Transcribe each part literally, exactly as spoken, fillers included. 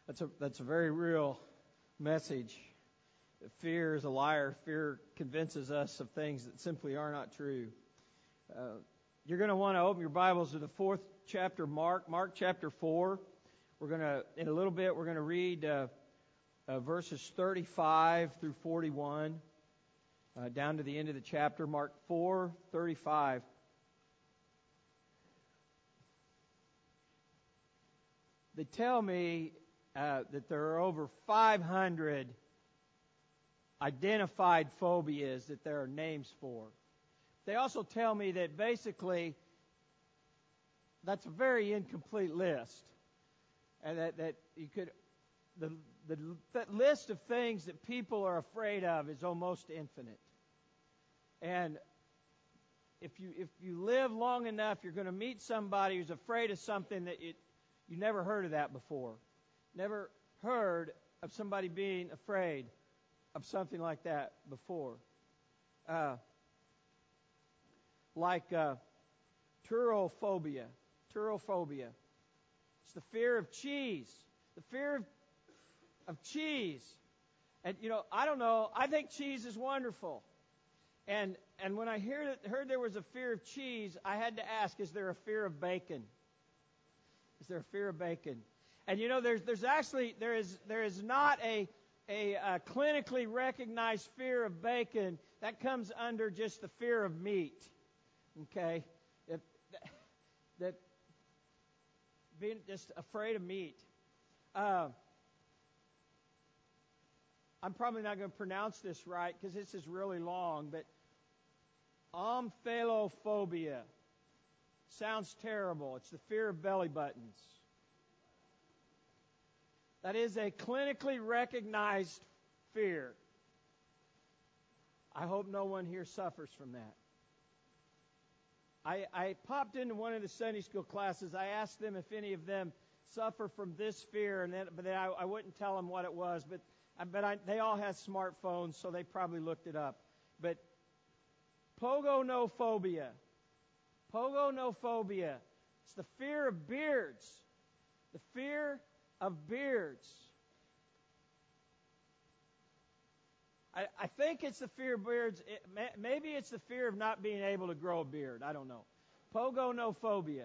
That's a that's a very real message. Fear is a liar. Fear convinces us of things that simply are not true. Uh, you're going to want to open your Bibles to the fourth chapter, Mark, Mark chapter four. We're going to, in a little bit, we're going to read uh, uh, verses thirty-five through forty-one, uh, down to the end of the chapter, Mark four, thirty-five. They tell me uh, that there are over five hundred identified phobias that there are names for. They also tell me that basically that's a very incomplete list, and that, that you could the the that list of things that people are afraid of is almost infinite. And if you if you live long enough, you're going to meet somebody who's afraid of something that it, you never heard of that before. Never heard of somebody being afraid of something like that before. Uh, like uh, turophobia. Turophobia. It's the fear of cheese. The fear of, of cheese. And, you know, I don't know. I think cheese is wonderful. And and when I heard, it, heard there was a fear of cheese, I had to ask, is there a fear of bacon? Is there a fear of bacon? And, you know, there's there's actually, there is there is not a, a, a clinically recognized fear of bacon. That comes under just the fear of meat. Okay? That, that being just afraid of meat. Uh, I'm probably not going to pronounce this right because this is really long, but omphallophobia. Sounds terrible. It's the fear of belly buttons. That is a clinically recognized fear. I hope no one here suffers from that. I, I popped into one of the Sunday school classes. I asked them if any of them suffer from this fear, and then, but then I, I wouldn't tell them what it was. But, but I, they all have smartphones, so they probably looked it up. But pogonophobia. Pogonophobia. It's the fear of beards. The fear of beards. I, I think it's the fear of beards. It, maybe it's the fear of not being able to grow a beard. I don't know. Pogonophobia.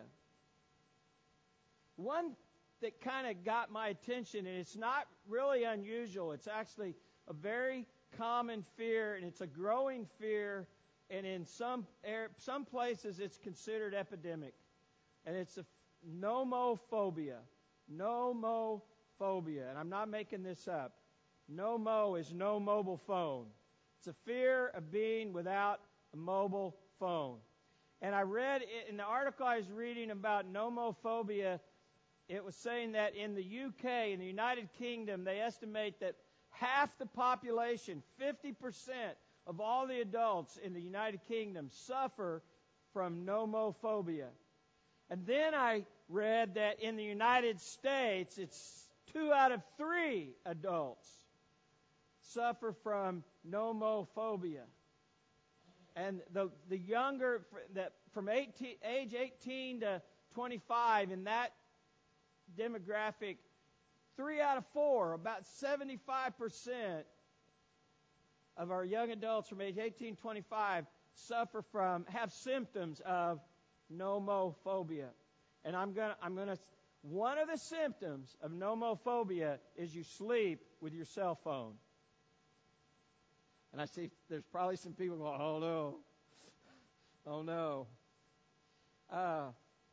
One that kind of got my attention, and it's not really unusual. It's actually a very common fear, and it's a growing fear, and in some some places it's considered epidemic. And it's a nomophobia. Nomophobia. And I'm not making this up. Nomo is no mobile phone. It's a fear of being without a mobile phone. And I read in the article I was reading about nomophobia, it was saying that in the U K, in the United Kingdom, they estimate that half the population, fifty percent of all the adults in the United Kingdom suffer from nomophobia. And then I read that in the United States, it's two out of three adults suffer from nomophobia. And the the younger, that from eighteen, age eighteen to twenty-five, in that demographic, three out of four, about seventy-five percent of our young adults from age eighteen to twenty-five suffer from, have symptoms of nomophobia. And I'm gonna, I'm gonna, one of the symptoms of nomophobia is you sleep with your cell phone. And I see there's probably some people going, oh no, oh no. Uh,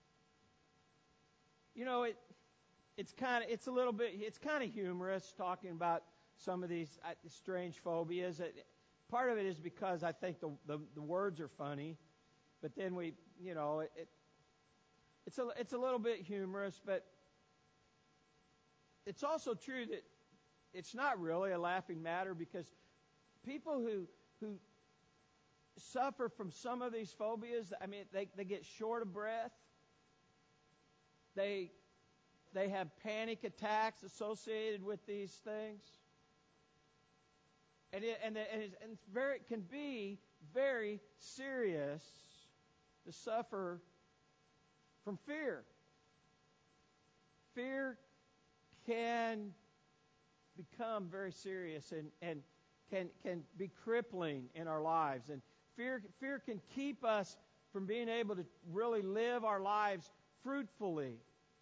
you know, it, it's kind of, it's a little bit, it's kind of humorous talking about some of these uh, strange phobias. It, part of it is because I think the, the the words are funny, but then we, you know, it, it it's a it's a little bit humorous, but it's also true that it's not really a laughing matter, because people who who suffer from some of these phobias, I mean, they, they get short of breath. They they have panic attacks associated with these things, and it, and, it, and, it's, and it's very it can be very serious to suffer from fear. Fear can become very serious and, and can, can be crippling in our lives. And fear, fear can keep us from being able to really live our lives fruitfully.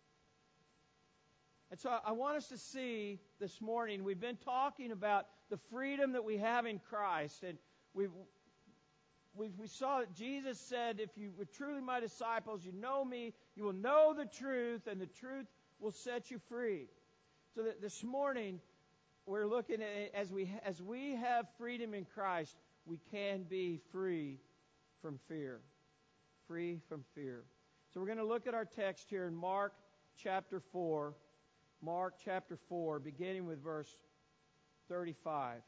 And so I want us to see this morning, we've been talking about the freedom that we have in Christ. And we've, we we saw that Jesus said, if you were truly my disciples, you know me, you will know the truth, and the truth will set you free. So that this morning, we're looking at, as we as we have freedom in Christ, we can be free from fear. Free from fear. So we're going to look at our text here in Mark chapter four. Mark chapter four, beginning with verse thirty-five.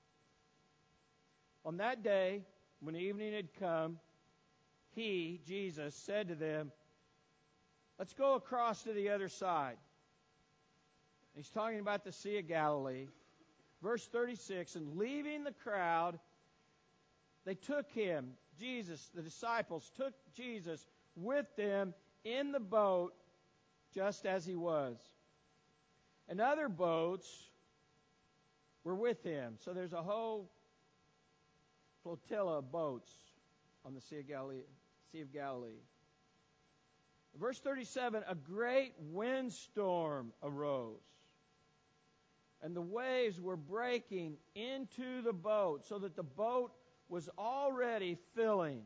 On that day, when evening had come, he, Jesus, said to them, let's go across to the other side. He's talking about the Sea of Galilee. Verse thirty-six, and leaving the crowd, they took him, Jesus, the disciples took Jesus with them in the boat just as he was. And other boats were with him. So there's a whole flotilla of boats on the Sea of Galilee. Sea of Galilee. Verse thirty-seven, a great windstorm arose, and the waves were breaking into the boat, so that the boat was already filling.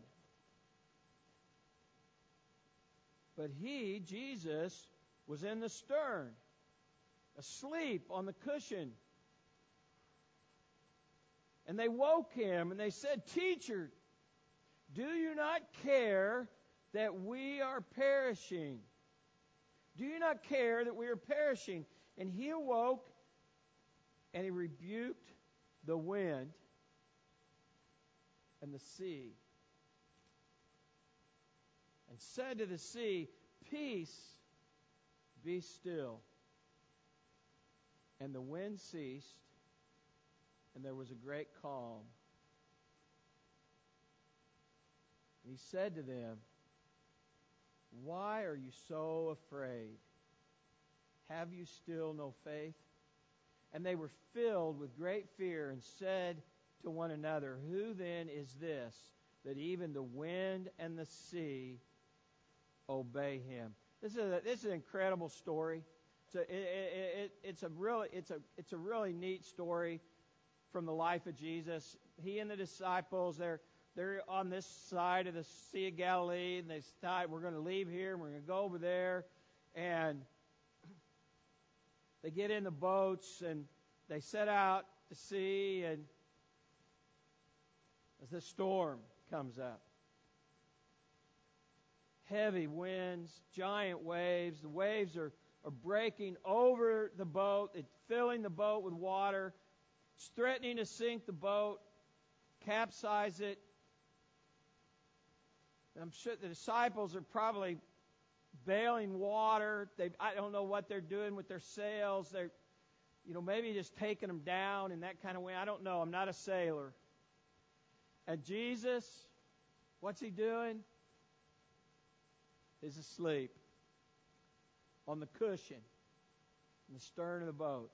But he, Jesus, was in the stern, asleep on the cushion. And they woke him, and they said, Teacher, do you not care that we are perishing? Do you not care that we are perishing? And he awoke, and he rebuked the wind and the sea, and said to the sea, Peace, be still. And the wind ceased, and there was a great calm. And he said to them, Why are you so afraid? Have you still no faith? And they were filled with great fear and said to one another, Who then is this, that even the wind and the sea obey him? This is a, this is an incredible story. It's a, it, it, it, it's a really it's a it's a really neat story from the life of Jesus. He and the disciples, they're they're on this side of the Sea of Galilee, and they decide we're going to leave here and we're going to go over there, and they get in the boats and they set out to sea, and as the storm comes up, heavy winds, giant waves, the waves are, are breaking over the boat, it's filling the boat with water, it's threatening to sink the boat, capsize it. And I'm sure the disciples are probably bailing water. They, I don't know what they're doing with their sails. They're, you know, maybe just taking them down in that kind of way. I don't know. I'm not a sailor. And Jesus, what's he doing? He's asleep on the cushion in the stern of the boat.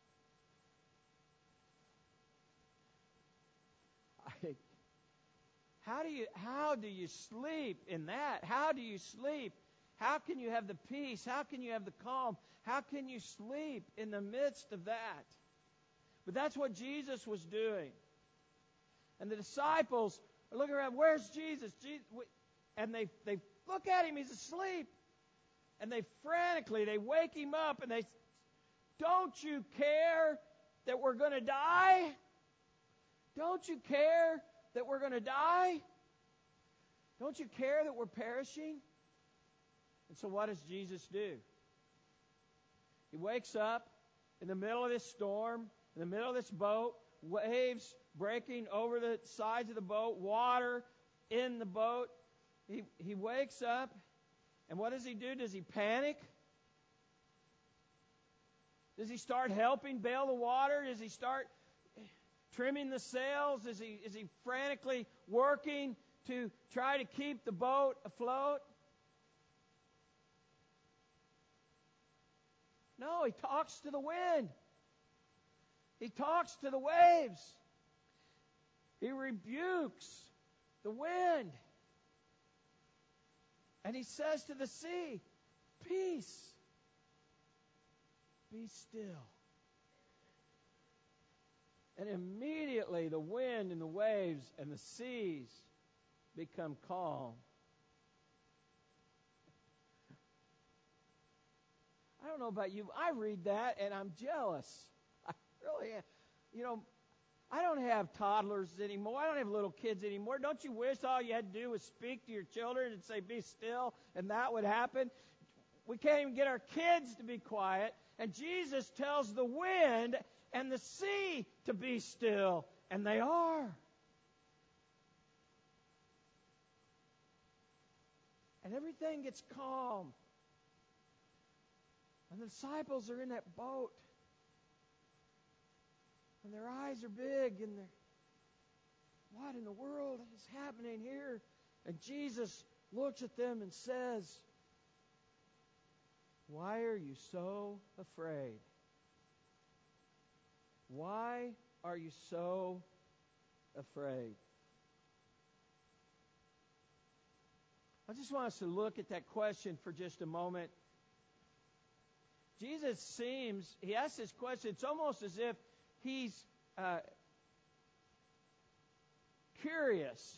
I, how do you how do you sleep in that? How do you sleep? How can you have the peace? How can you have the calm? How can you sleep in the midst of that? But that's what Jesus was doing. And the disciples are looking around, where's Jesus? Jesus? And they, they look at him, he's asleep. And they frantically, they wake him up and they, don't you care that we're going to die? Don't you care that we're going to die? Don't you care that we're perishing? And so what does Jesus do? He wakes up in the middle of this storm, in the middle of this boat, waves breaking over the sides of the boat, water in the boat. He, he wakes up, and what does he do? Does he panic? Does he start helping bail the water? Does he start trimming the sails? Is he, is he frantically working to try to keep the boat afloat? No, he talks to the wind. He talks to the waves. He rebukes the wind. And he says to the sea, peace, be still. And immediately the wind and the waves and the seas become calm. I don't know about you. I read that and I'm jealous. I really am. You know, I don't have toddlers anymore. I don't have little kids anymore. Don't you wish all you had to do was speak to your children and say, be still, and that would happen? We can't even get our kids to be quiet. And Jesus tells the wind and the sea to be still, and they are. And everything gets calm. And the disciples are in that boat. And their eyes are big, and they're, what in the world is happening here? And Jesus looks at them and says, why are you so afraid? Why are you so afraid? I just want us to look at that question for just a moment. Jesus seems, he asks this question, it's almost as if he's uh, curious.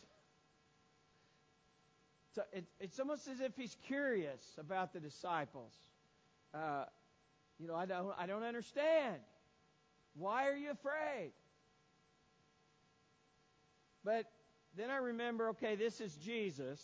So it, it's almost as if he's curious about the disciples. Uh, you know, I don't, I don't understand. Why are you afraid? But then I remember, okay, this is Jesus.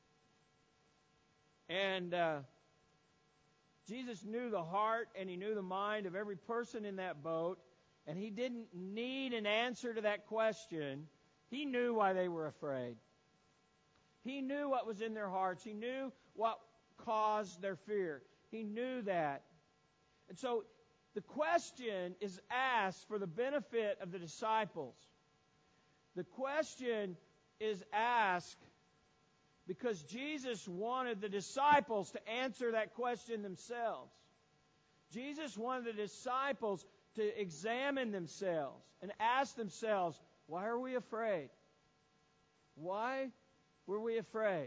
And uh, Jesus knew the heart and he knew the mind of every person in that boat. And he didn't need an answer to that question. He knew why they were afraid. He knew what was in their hearts. He knew what caused their fear. He knew that. And so the question is asked for the benefit of the disciples. The question is asked because Jesus wanted the disciples to answer that question themselves. Jesus wanted the disciples to examine themselves and ask themselves, why are we afraid? Why were we afraid?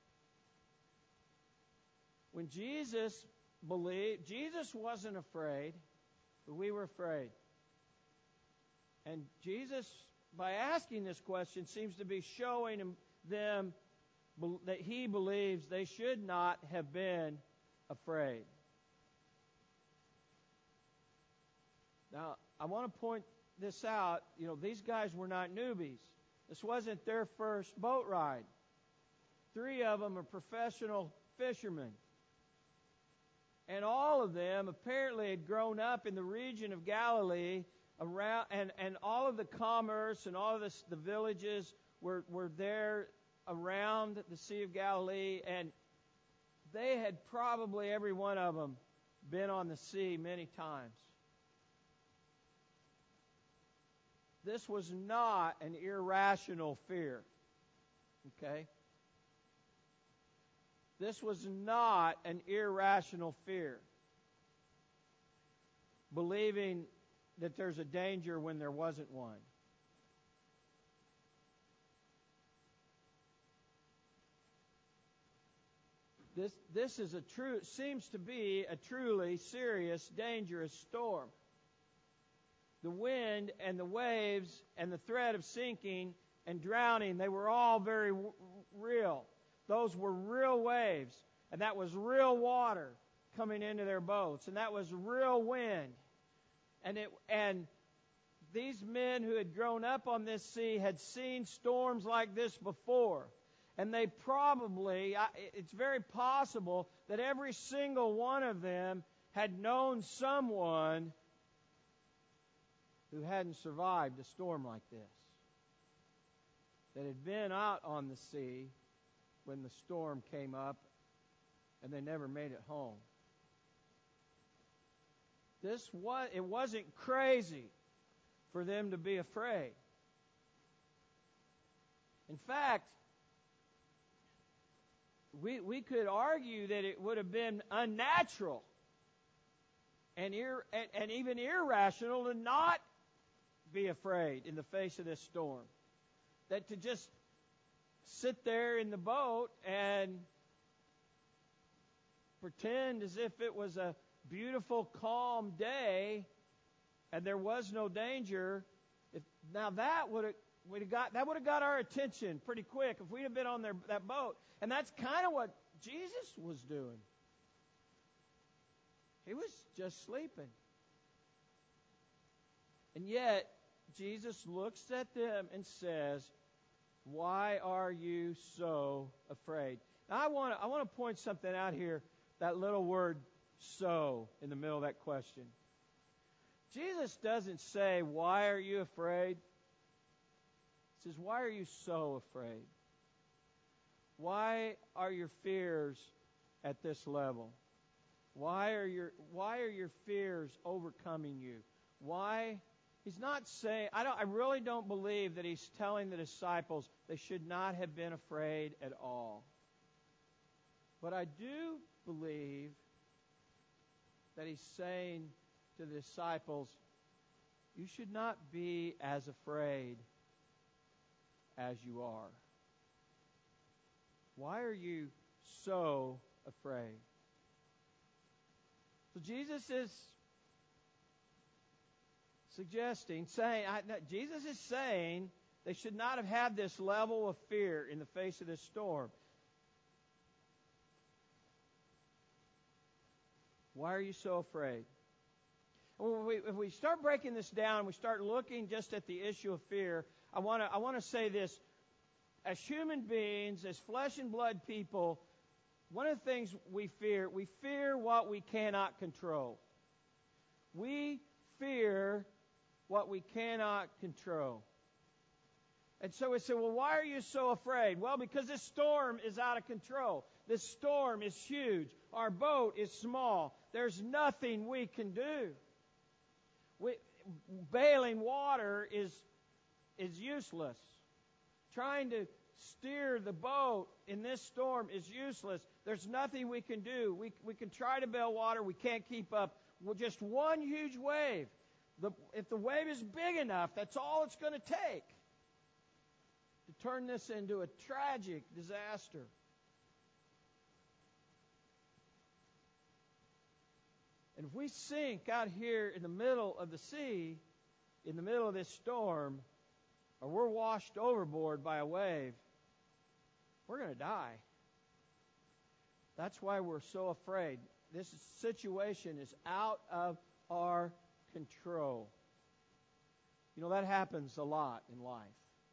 When Jesus believed, Jesus wasn't afraid, but we were afraid. And Jesus, by asking this question, seems to be showing them that he believes they should not have been afraid. Now, I want to point this out. You know, these guys were not newbies. This wasn't their first boat ride. Three of them are professional fishermen. And all of them apparently had grown up in the region of Galilee around, and, and all of the commerce and all of this, the villages were, were there around the Sea of Galilee, and they had probably, every one of them, been on the sea many times. This was not an irrational fear. Okay? This was not an irrational fear. Believing that there's a danger when there wasn't one. This, this is a true, seems to be a truly serious, dangerous storm. The wind and the waves and the threat of sinking and drowning, they were all very w- real. Those were real waves, and that was real water coming into their boats, and that was real wind. And it and these men who had grown up on this sea had seen storms like this before. And they probably, it's very possible that every single one of them had known someone who hadn't survived a storm like this, that had been out on the sea when the storm came up and they never made it home. This was, it wasn't crazy for them to be afraid. In fact, we, we could argue that it would have been unnatural and, ir- and, and even irrational to not be afraid in the face of this storm. That to just sit there in the boat and pretend as if it was a beautiful, calm day and there was no danger. If, now that would have We'd have got, that would have got our attention pretty quick if we'd have been on their, that boat. And that's kind of what Jesus was doing. He was just sleeping. And yet, Jesus looks at them and says, "Why are you so afraid?" Now, I want to I want to point something out here, that little word "so" in the middle of that question. Jesus doesn't say, "Why are you afraid?" He says, "Why are you so afraid? Why are your fears at this level? Why are your why are your fears overcoming you? Why?" He's not saying, I don't I really don't believe that he's telling the disciples they should not have been afraid at all. But I do believe that he's saying to the disciples, you should not be as afraid as you are. Why are you so afraid? So Jesus is suggesting, saying, I, Jesus is saying they should not have had this level of fear in the face of this storm. Why are you so afraid? Well, we, if we start breaking this down, we start looking just at the issue of fear, I want to I want to say this. As human beings, as flesh and blood people, one of the things we fear, we fear what we cannot control. We fear what we cannot control. And so we say, well, why are you so afraid? Well, because this storm is out of control. This storm is huge. Our boat is small. There's nothing we can do. We, bailing water is is useless. Trying to steer the boat in this storm is useless. There's nothing we can do. We we can try to bail water. We can't keep up. Well, just one huge wave. The, if the wave is big enough, that's all it's going to take to turn this into a tragic disaster. And if we sink out here in the middle of the sea, in the middle of this storm, or we're washed overboard by a wave, we're going to die. That's why we're so afraid. This situation is out of our control. You know, that happens a lot in life.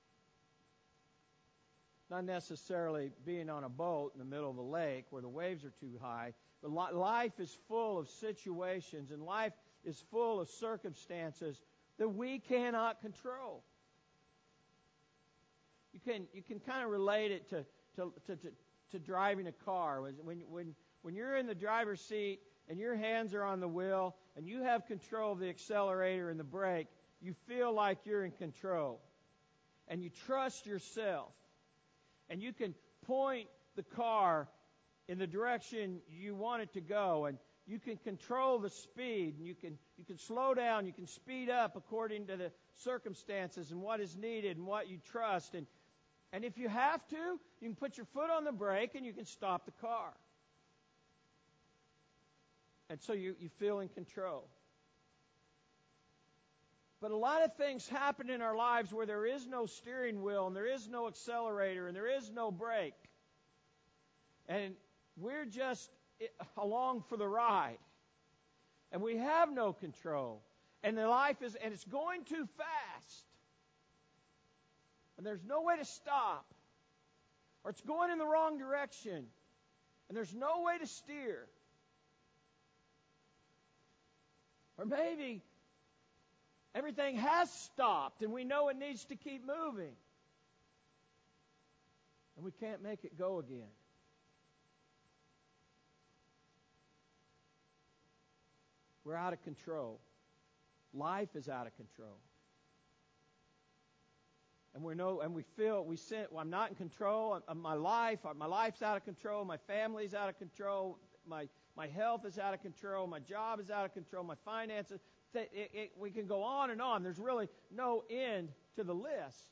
Not necessarily being on a boat in the middle of a lake where the waves are too high, but life is full of situations and life is full of circumstances that we cannot control. You can you can kind of relate it to to, to, to, to driving a car. When when when you're in the driver's seat and your hands are on the wheel and you have control of the accelerator and the brake, you feel like you're in control. And you trust yourself. And you can point the car in the direction you want it to go, and you can control the speed, and you can you can slow down, you can speed up according to the circumstances and what is needed and what you trust. And and if you have to, you can put your foot on the brake and you can stop the car. And so you, you feel in control. But a lot of things happen in our lives where there is no steering wheel and there is no accelerator and there is no brake. And we're just along for the ride. And we have no control. And the life is, and it's going too fast. And there's no way to stop. Or it's going in the wrong direction. And there's no way to steer. Or maybe everything has stopped and we know it needs to keep moving. And we can't make it go again. We're out of control. Life is out of control. And we know, and we feel, we sense, well, I'm not in control of my life. My life's out of control. My family's out of control. My My health is out of control. My job is out of control. My finances. It, it, it, we can go on and on. There's really no end to the list.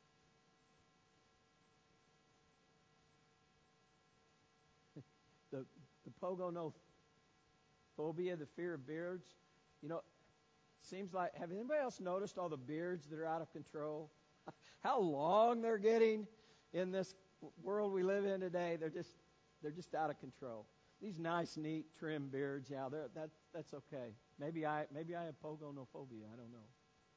The, the pogonophobia, the fear of beards. You know, seems like, have anybody else noticed all the beards that are out of control? How long they're getting in this world we live in today? They're just, they're just out of control. These nice, neat, trim beards, yeah, that that's okay. Maybe I maybe I have pogonophobia. I don't know.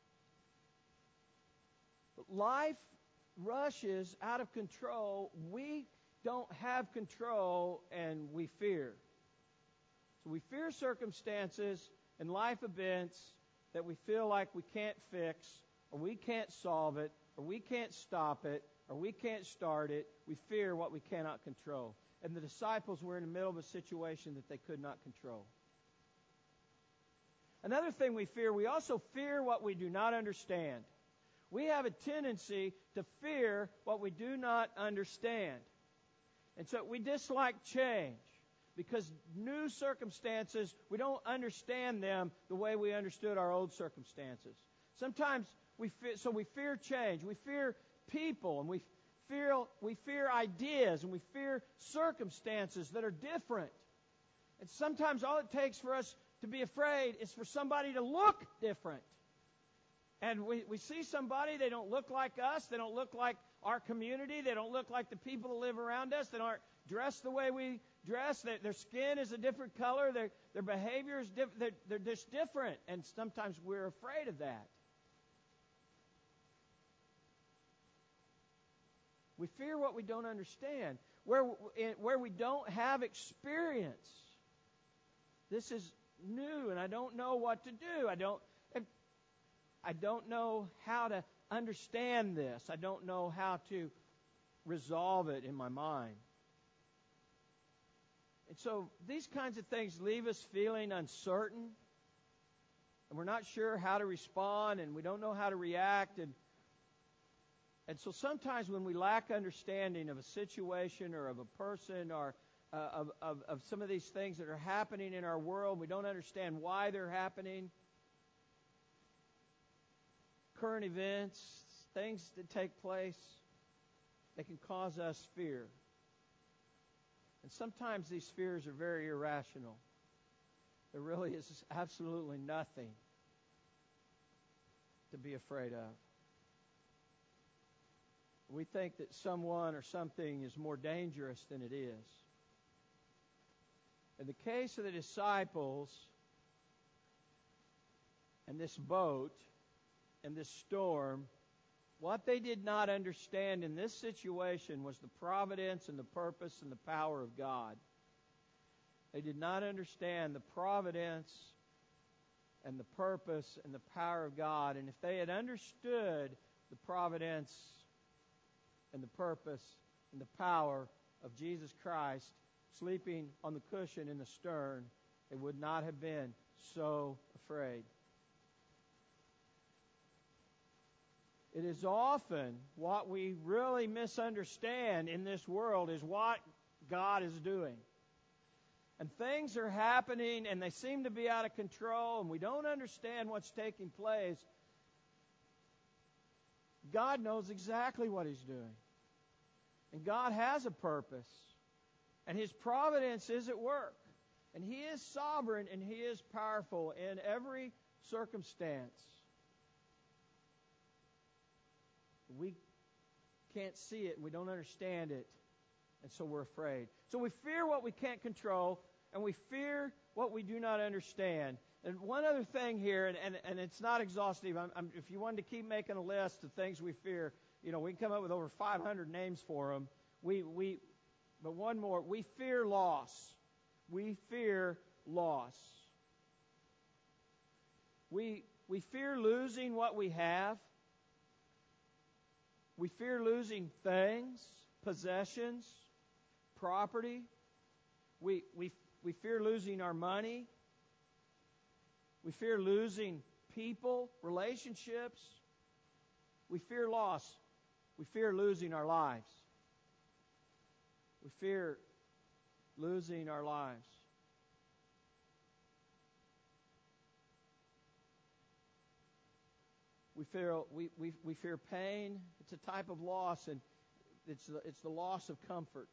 But life rushes out of control. We don't have control, and we fear. So we fear circumstances and life events that we feel like we can't fix, or we can't solve it, or we can't stop it, or we can't start it. We fear what we cannot control. And the disciples were in the middle of a situation that they could not control. Another thing we fear, we also fear what we do not understand. We have a tendency to fear what we do not understand. And so we dislike change because new circumstances, we don't understand them the way we understood our old circumstances. Sometimes we fear, so we fear change. We fear people, and we fear we fear ideas, and we fear circumstances that are different. And sometimes all it takes for us to be afraid is for somebody to look different. And we, we see somebody, they don't look like us, they don't look like our community, they don't look like the people that live around us, they aren't dressed the way we dress, their, their skin is a different color, their, their behavior is different, they're, they're just different, and sometimes we're afraid of that. We fear what we don't understand, where, where we don't have experience. This is new, and I don't know what to do. I don't, I don't know how to understand this. I don't know how to resolve it in my mind. And so these kinds of things leave us feeling uncertain, and we're not sure how to respond, and we don't know how to react. And, and so sometimes when we lack understanding of a situation or of a person or uh, of, of, of some of these things that are happening in our world, we don't understand why they're happening. Current events, things that take place, they can cause us fear. And sometimes these fears are very irrational. There really is absolutely nothing to be afraid of. We think that someone or something is more dangerous than it is. In the case of the disciples and this boat, and this storm, what they did not understand in this situation was the providence and the purpose and the power of God. They did not understand the providence and the purpose and the power of God. And if they had understood the providence and the purpose and the power of Jesus Christ sleeping on the cushion in the stern, they would not have been so afraid. It is often what we really misunderstand in this world is what God is doing. And things are happening and they seem to be out of control and we don't understand what's taking place. God knows exactly what He's doing. And God has a purpose. And His providence is at work. And He is sovereign and He is powerful in every circumstance. We can't see it and we don't understand it, and so we're afraid. So we fear what we can't control, and we fear what we do not understand. And one other thing here, and, and, and it's not exhaustive. I'm, I'm, if you wanted to keep making a list of things we fear, you know, we can come up with over five hundred names for them. We, we, but one more, we fear loss. We fear loss. We, we fear losing what we have. We fear losing things, possessions, property. We, we, we fear losing our money. We fear losing people, relationships. We fear loss. We fear losing our lives. We fear losing our lives. We feel we, we, we fear pain. It's a type of loss, and it's the, it's the loss of comfort.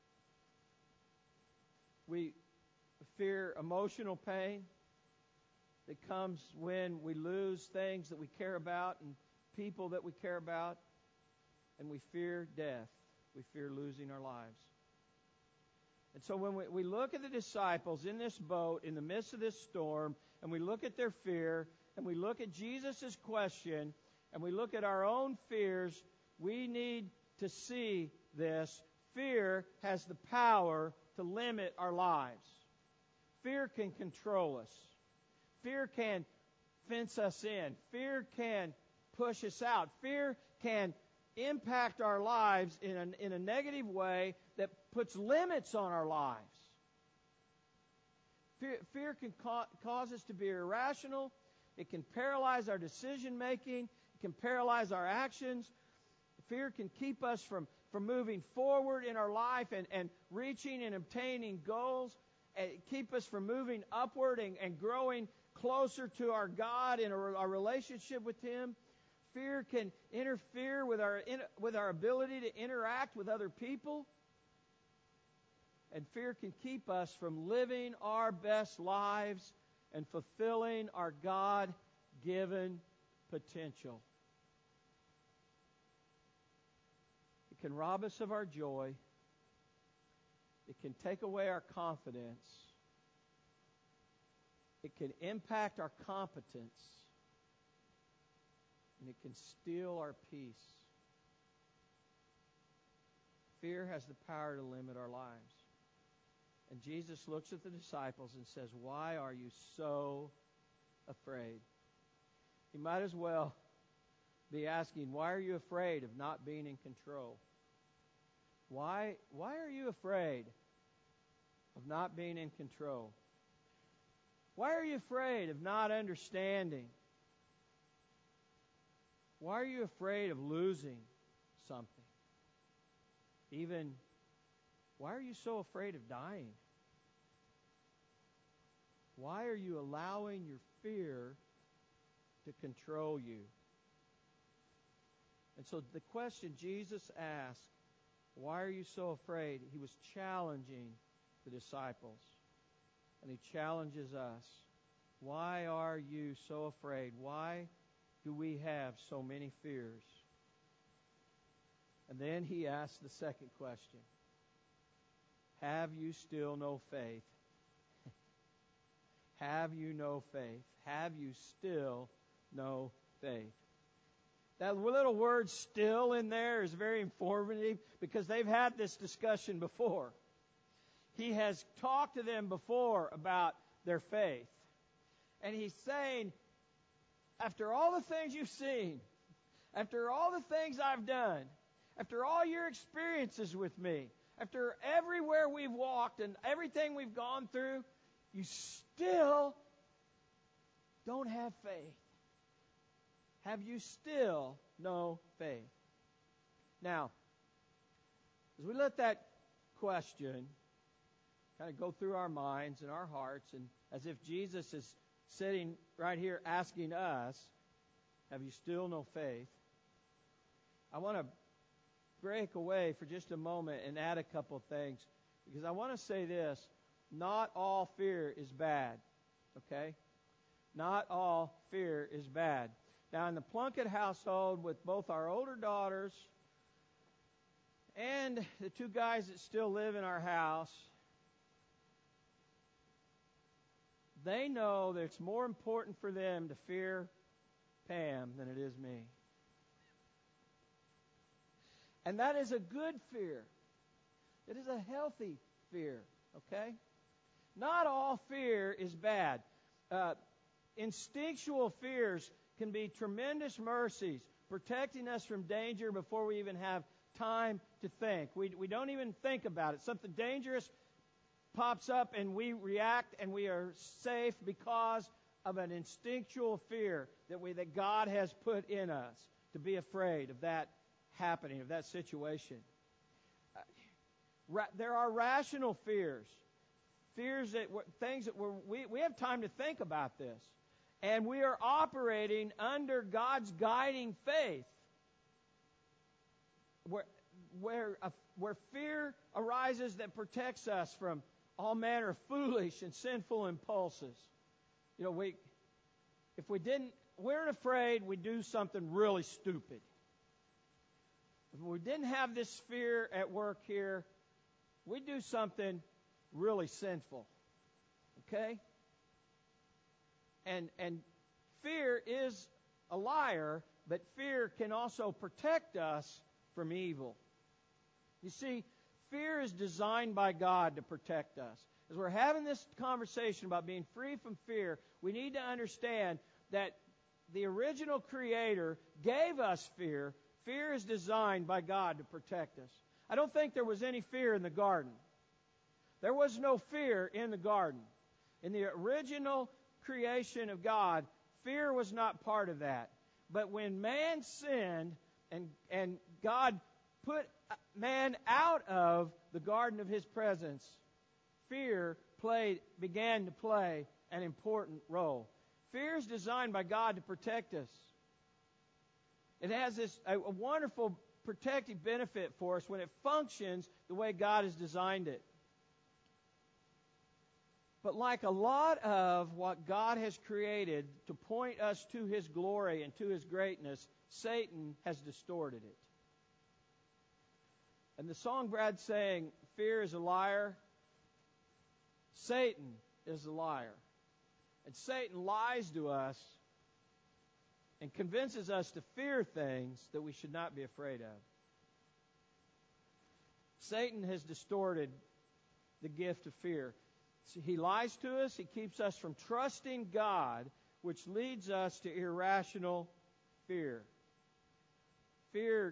We fear emotional pain that comes when we lose things that we care about and people that we care about. And we fear death. We fear losing our lives. And so when we, we look at the disciples in this boat, in the midst of this storm, and we look at their fear, and we look at Jesus' question, and we look at our own fears, we need to see this. Fear has the power to limit our lives. Fear can control us. Fear can fence us in. Fear can push us out. Fear can impact our lives in a, in a negative way that puts limits on our lives. Fear, fear can ca- cause us to be irrational. It can paralyze our decision making. It can paralyze our actions. Fear can keep us from, from moving forward in our life and, and reaching and obtaining goals. And keep us from moving upward and, and growing closer to our God in our, our relationship with Him. Fear can interfere with our in, with our ability to interact with other people. And fear can keep us from living our best lives and fulfilling our God-given potential. It can rob us of our joy. It can take away our confidence. It can impact our competence. And it can steal our peace. Fear has the power to limit our lives. And Jesus looks at the disciples and says, "Why are you so afraid?" He might as well be asking, why are you afraid of not being in control? Why, why are you afraid of not being in control? Why are you afraid of not understanding? Why are you afraid of losing something? Even, why are you so afraid of dying? Why are you allowing your fear to control you? And so the question Jesus asked, why are you so afraid? He was challenging the disciples. And He challenges us. Why are you so afraid? Why do we have so many fears? And then He asks the second question. Have you still no faith? Have you no faith? Have you still no faith? That little word "still" in there is very informative because they've had this discussion before. He has talked to them before about their faith. And He's saying, after all the things you've seen, after all the things I've done, after all your experiences with me, after everywhere we've walked and everything we've gone through, you still don't have faith. Have you still no faith? Now, as we let that question kind of go through our minds and our hearts, and as if Jesus is sitting right here asking us, have you still no faith? I want to break away for just a moment and add a couple of things, because I want to say this: not all fear is bad, okay? Not all fear is bad. Now, in the Plunkett household, with both our older daughters and the two guys that still live in our house, they know that it's more important for them to fear Pam than it is me. And that is a good fear. It is a healthy fear, okay? Not all fear is bad. Uh, instinctual fears can be tremendous mercies, protecting us from danger before we even have time to think. We, we don't even think about it. Something dangerous pops up and we react and we are safe because of an instinctual fear that we that God has put in us to be afraid of that happening, of that situation. Uh, ra- there are rational fears, fears that things that we're, we we have time to think about this, and we are operating under God's guiding faith, where where uh, where fear arises that protects us from all manner of foolish and sinful impulses. You know, we if we didn't we're afraid we'd do something really stupid. If we didn't have this fear at work here, we'd do something really sinful. Okay? And and fear is a liar, but fear can also protect us from evil. You see, fear is designed by God to protect us. As we're having this conversation about being free from fear, we need to understand that the original Creator gave us fear. Fear is designed by God to protect us. I don't think there was any fear in the garden. There was no fear in the garden. In the original creation of God, fear was not part of that. But when man sinned and, and God put man out of the garden of His presence, fear played, began to play an important role. Fear is designed by God to protect us. It has this a, a wonderful protective benefit for us when it functions the way God has designed it. But like a lot of what God has created to point us to His glory and to His greatness, Satan has distorted it. And the song Brad sang, "Fear is a liar," Satan is a liar. And Satan lies to us and convinces us to fear things that we should not be afraid of. Satan has distorted the gift of fear. He lies to us. He keeps us from trusting God, which leads us to irrational fear. Fear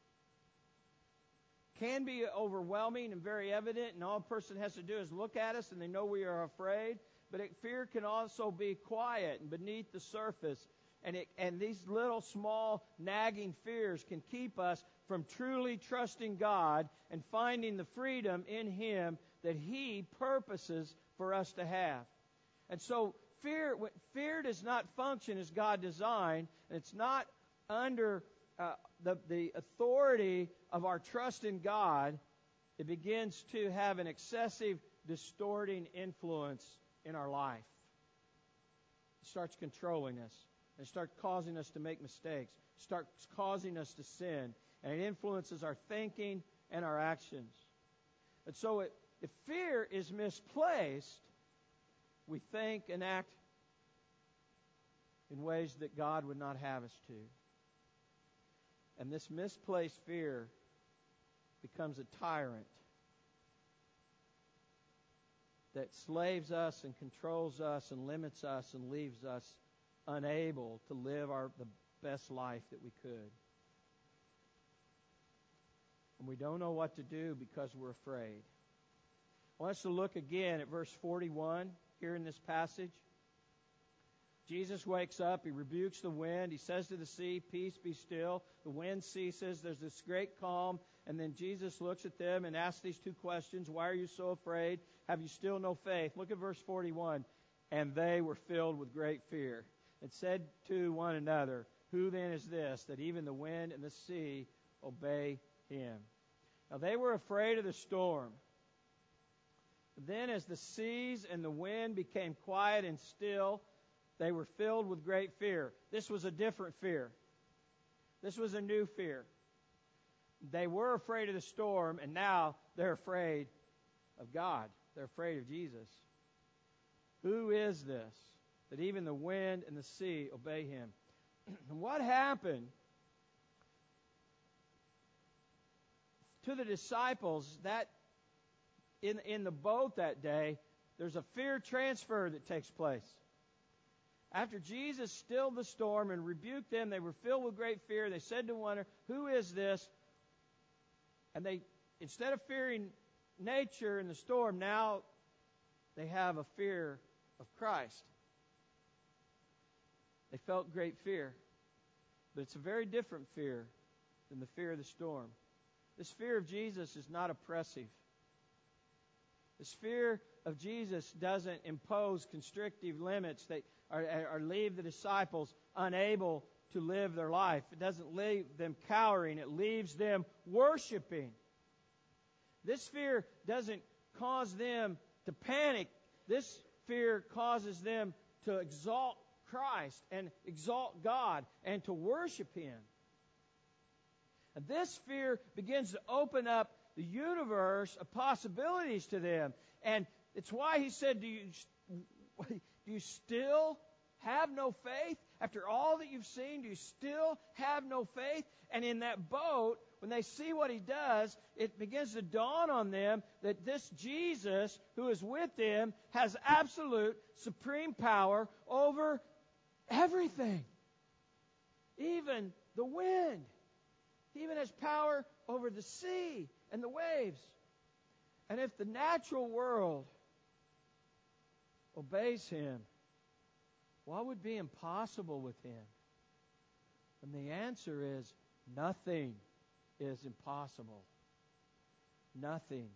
can be overwhelming and very evident, and all a person has to do is look at us and they know we are afraid. But it, fear can also be quiet and beneath the surface. And, it, and these little small nagging fears can keep us from truly trusting God and finding the freedom in Him that He purposes for us to have. And so fear fear does not function as God designed, and it's not under uh, the, the authority of our trust in God. It begins to have an excessive, distorting influence in our life. It starts controlling us. And starts causing us to make mistakes. Starts causing us to sin. And it influences our thinking and our actions. And so it, if fear is misplaced, we think and act in ways that God would not have us to. And this misplaced fear becomes a tyrant that slaves us and controls us and limits us and leaves us unable to live our the best life that we could. And we don't know what to do because we're afraid. I want us to look again at verse forty-one here in this passage. Jesus wakes up. He rebukes the wind. He says to the sea, "Peace, be still." The wind ceases. There's this great calm. And then Jesus looks at them and asks these two questions. Why are you so afraid? Have you still no faith? Look at verse forty-one. And they were filled with great fear, and said to one another, "Who then is this, that even the wind and the sea obey Him?" Now they were afraid of the storm. Then as the seas and the wind became quiet and still, they were filled with great fear. This was a different fear. This was a new fear. They were afraid of the storm, and now they're afraid of God. They're afraid of Jesus. Who is this, that even the wind and the sea obey Him? And what happened to the disciples that in, in the boat that day, there's a fear transfer that takes place. After Jesus stilled the storm and rebuked them, they were filled with great fear. They said to one another, "Who is this?" And they, instead of fearing nature and the storm, now they have a fear of Christ. They felt great fear. But it's a very different fear than the fear of the storm. This fear of Jesus is not oppressive. This fear of Jesus doesn't impose constrictive limits that are, are leave the disciples unable to live their life. It doesn't leave them cowering. It leaves them worshiping. This fear doesn't cause them to panic. This fear causes them to exalt Christ and exalt God and to worship Him. And this fear begins to open up the universe of possibilities to them. And it's why He said, do you, do you still have no faith? After all that you've seen, do you still have no faith? And in that boat, when they see what He does, it begins to dawn on them that this Jesus who is with them has absolute supreme power over everything. Even the wind. He even has power over the sea and the waves. And if the natural world obeys Him, what would be impossible with Him? And the answer is nothing is impossible. Nothing.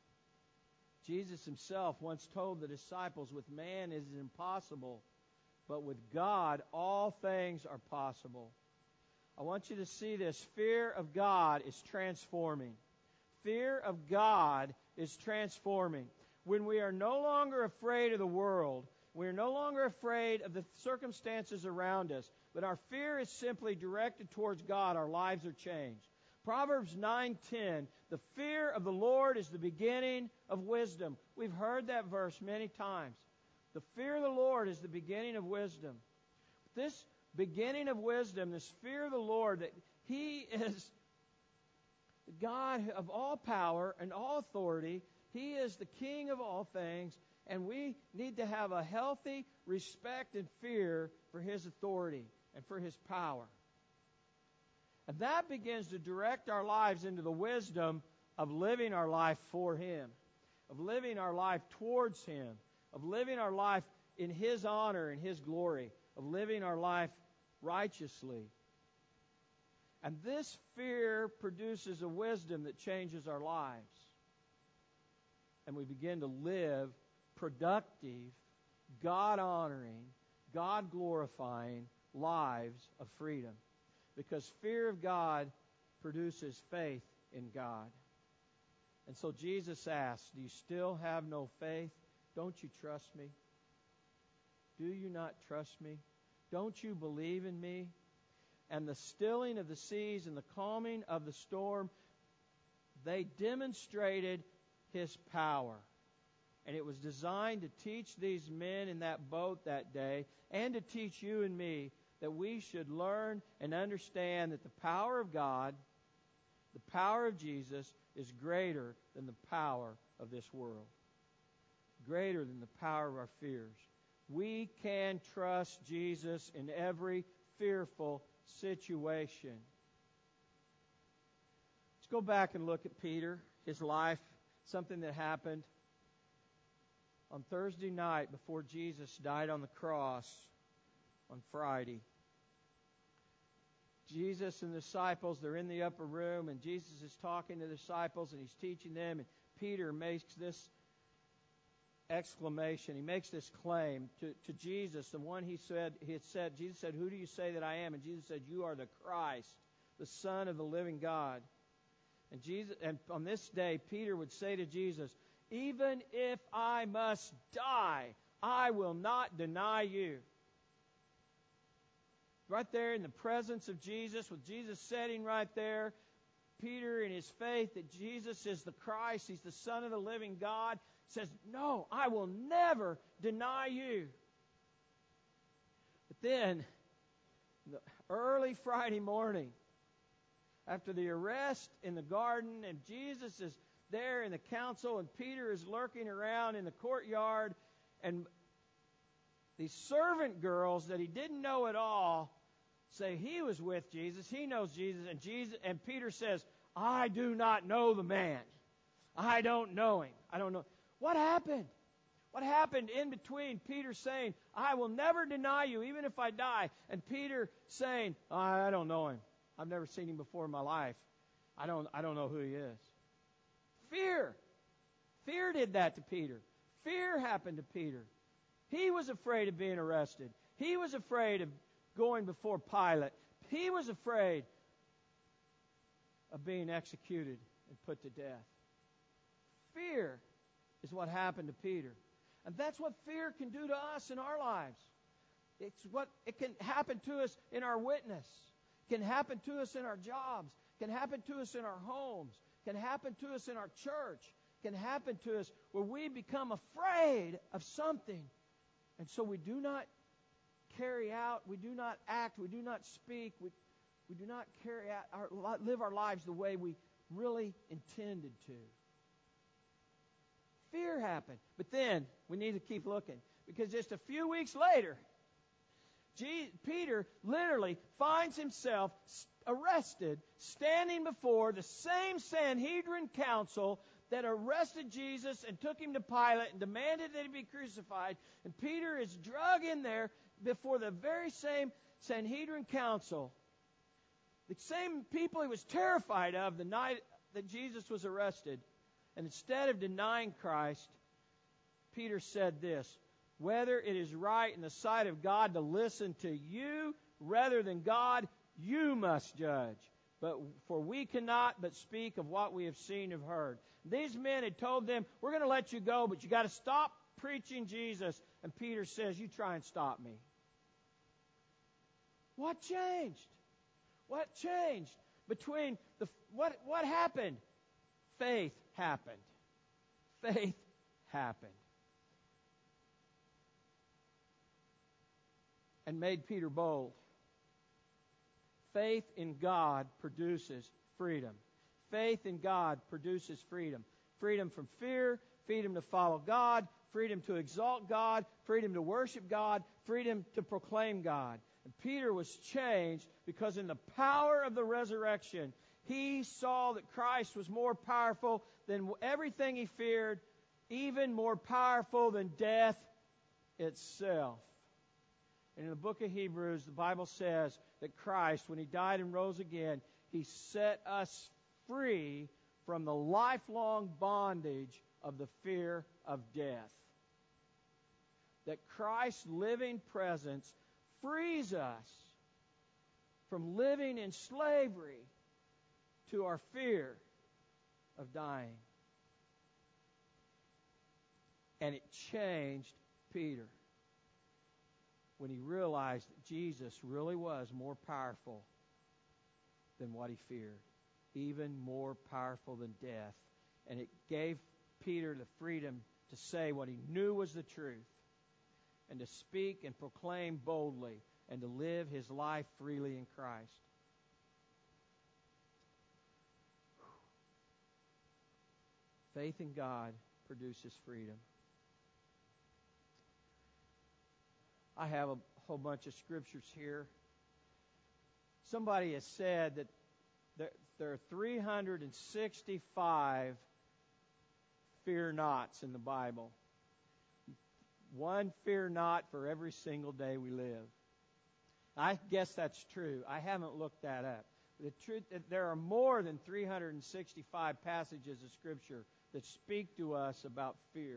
Jesus Himself once told the disciples, with man it is impossible, but with God all things are possible. I want you to see this. Fear of God is transforming. Fear of God is transforming. When we are no longer afraid of the world, we are no longer afraid of the circumstances around us, but our fear is simply directed towards God, our lives are changed. Proverbs nine ten, the fear of the Lord is the beginning of wisdom. We've heard that verse many times. The fear of the Lord is the beginning of wisdom. This beginning of wisdom, this fear of the Lord, that He is the God of all power and all authority. He is the King of all things, and we need to have a healthy respect and fear for His authority and for His power. And that begins to direct our lives into the wisdom of living our life for Him, of living our life towards Him, of living our life in His honor and His glory, of living our life righteously. And this fear produces a wisdom that changes our lives. And we begin to live productive, God-honoring, God-glorifying lives of freedom. Because fear of God produces faith in God. And so Jesus asks, do you still have no faith? Don't you trust me? Do you not trust me? Don't you believe in me? And the stilling of the seas and the calming of the storm, they demonstrated His power. And it was designed to teach these men in that boat that day and to teach you and me that we should learn and understand that the power of God, the power of Jesus, is greater than the power of this world. Greater than the power of our fears. We can trust Jesus in every fearful situation. Let's go back and look at Peter, his life, something that happened on Thursday night before Jesus died on the cross on Friday. Jesus and the disciples, they're in the upper room, and Jesus is talking to the disciples, and He's teaching them, and Peter makes this exclamation. He makes this claim to, to Jesus, the one he said, he had said, Jesus said, who do you say that I am? And Jesus said, you are the Christ, the Son of the living God. And Jesus, and on this day, Peter would say to Jesus, even if I must die, I will not deny you. Right there in the presence of Jesus, with Jesus sitting right there, Peter in his faith that Jesus is the Christ, He's the Son of the living God, says, no, I will never deny you. But then, the early Friday morning, after the arrest in the garden, and Jesus is there in the council, and Peter is lurking around in the courtyard, and these servant girls that he didn't know at all say he was with Jesus, he knows Jesus, and Jesus and Peter says, I do not know the man. I don't know him. I don't know. What happened? What happened in between Peter saying, I will never deny you, even if I die, and Peter saying, I don't know him. I've never seen him before in my life. I don't, I don't know who he is. Fear. Fear did that to Peter. Fear happened to Peter. He was afraid of being arrested. He was afraid of going before Pilate. He was afraid of being executed and put to death. Fear is what happened to Peter. And that's what fear can do to us in our lives. It's what it can happen to us in our witness. It can happen to us in our jobs. It can happen to us in our homes. It can happen to us in our church. It can happen to us where we become afraid of something. And so we do not carry out, we do not act, we do not speak, we, we do not carry out, our, live our lives the way we really intended to. Fear happened. But then, we need to keep looking. Because just a few weeks later, G- Peter literally finds himself arrested, standing before the same Sanhedrin council that arrested Jesus and took him to Pilate and demanded that he be crucified. And Peter is dragged in there before the very same Sanhedrin council. The same people he was terrified of the night that Jesus was arrested. And instead of denying Christ, Peter said this, whether it is right in the sight of God to listen to you rather than God, you must judge. But for we cannot but speak of what we have seen and heard. These men had told them, we're going to let you go, but you got to stop preaching Jesus. And Peter says, you try and stop me. What changed? What changed between the what what happened? Faith happened. Faith happened. And made Peter bold. Faith in God produces freedom. Faith in God produces freedom. Freedom from fear, freedom to follow God, freedom to exalt God, freedom to worship God, freedom to proclaim God. And Peter was changed because in the power of the resurrection, he saw that Christ was more powerful than everything he feared, even more powerful than death itself. And in the book of Hebrews, the Bible says that Christ, when he died and rose again, he set us free from the lifelong bondage of the fear of death. That Christ's living presence frees us from living in slavery to our fear of dying. And it changed Peter when he realized that Jesus really was more powerful than what he feared, even more powerful than death. And it gave Peter the freedom to say what he knew was the truth, and to speak and proclaim boldly, and to live his life freely in Christ. Faith in God produces freedom. I have a whole bunch of scriptures here. Somebody has said that there, there are three hundred sixty-five fear nots in the Bible. One fear not for every single day we live. I guess that's true. I haven't looked that up. The truth, there are more than three hundred sixty-five passages of Scripture that speak to us about fear.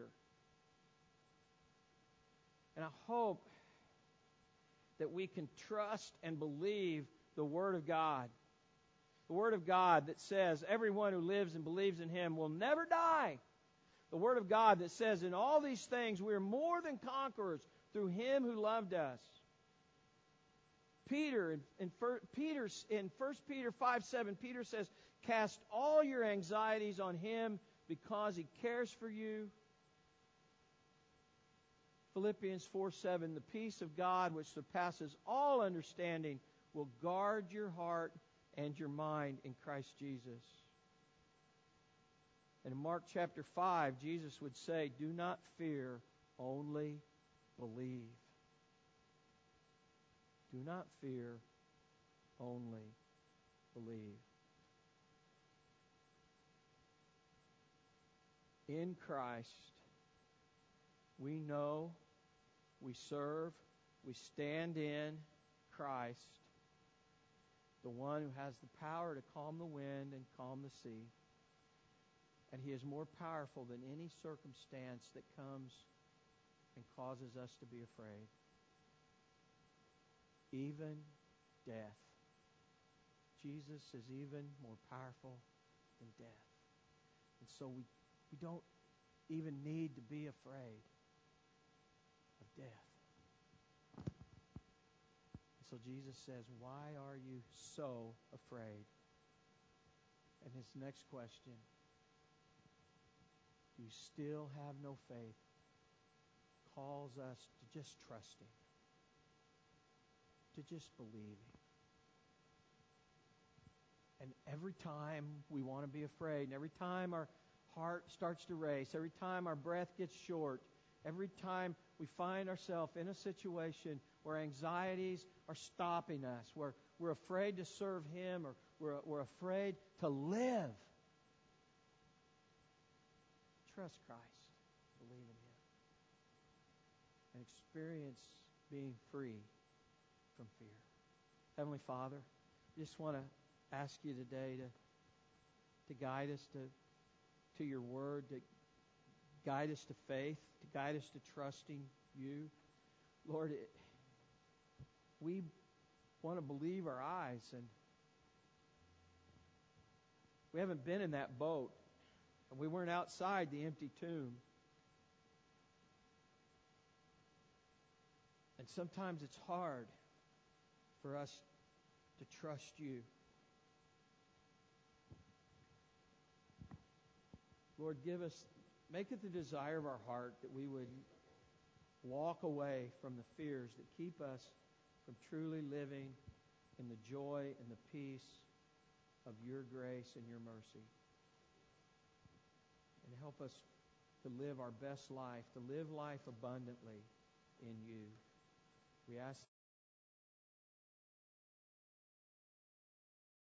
And I hope that we can trust and believe the Word of God. The Word of God that says everyone who lives and believes in Him will never die. The Word of God that says in all these things we are more than conquerors through Him who loved us. Peter in, in, Peter, in First Peter five seven, Peter says, cast all your anxieties on Him because He cares for you. Philippians four seven, the peace of God which surpasses all understanding will guard your heart and your mind in Christ Jesus. And in Mark chapter five, Jesus would say, do not fear, only believe. Do not fear, only believe. In Christ, we know, we serve, we stand in Christ, the one who has the power to calm the wind and calm the sea. And He is more powerful than any circumstance that comes and causes us to be afraid. Even death. Jesus is even more powerful than death. And so we, we don't even need to be afraid of death. And so Jesus says, why are you so afraid? And his next question, do you still have no faith? Calls us to just trust Him, to just believe Him. And every time we want to be afraid, and every time our heart starts to race, every time our breath gets short, every time we find ourselves in a situation where anxieties are stopping us, where we're afraid to serve Him, or we're, we're afraid to live, trust Christ, believe in Him, and experience being free from fear. Heavenly Father, I just want to ask you today to, to guide us to, to your word, to guide us to faith, to guide us to trusting you. Lord, it, we want to believe our eyes, and we haven't been in that boat, and we weren't outside the empty tomb. And sometimes it's hard for us to trust you. Lord, give us, make it the desire of our heart that we would walk away from the fears that keep us from truly living in the joy and the peace of your grace and your mercy. And help us to live our best life, to live life abundantly in you. We ask